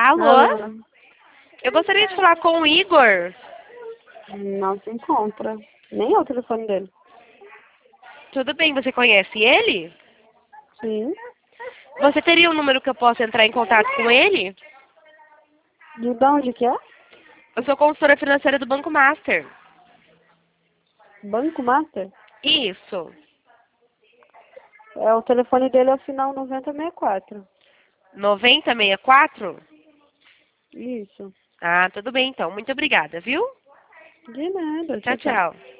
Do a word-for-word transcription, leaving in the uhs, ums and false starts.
Alô? Alô? Eu gostaria de falar com o Igor. Não se encontra. Nem é o telefone dele. Tudo bem, você conhece ele? Sim. Você teria um número que eu possa entrar em contato com ele? De de onde que é? Eu sou consultora financeira do Banco Master. Banco Master? Isso. É, o telefone dele é o final noventa sessenta e quatro. noventa sessenta e quatro? Isso. Ah, tudo bem então. Muito obrigada, viu? De nada. Tchau, Tchau, tchau. tchau.